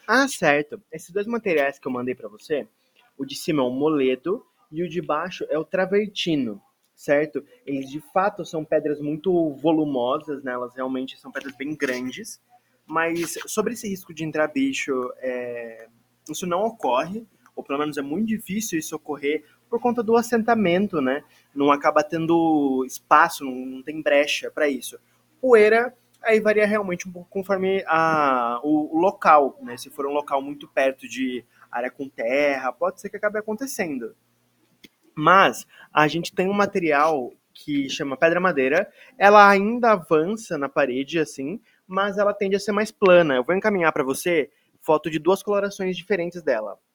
Ah, certo. Esses dois materiais que eu mandei pra você, o de cima é o moledo e o de baixo é o travertino, certo? Eles de fato são pedras muito volumosas, né? Elas realmente são pedras bem grandes. Mas sobre esse risco de entrar bicho, isso não ocorre, ou pelo menos é muito difícil isso ocorrer por conta do assentamento, né? Não acaba tendo espaço, não tem brecha para isso. Poeira aí varia realmente um pouco conforme o local, né? Se for um local muito perto de área com terra, pode ser que acabe acontecendo. Mas a gente tem um material que chama pedra madeira, ela ainda avança na parede assim, mas ela tende a ser mais plana. Eu vou encaminhar para você foto de duas colorações diferentes dela.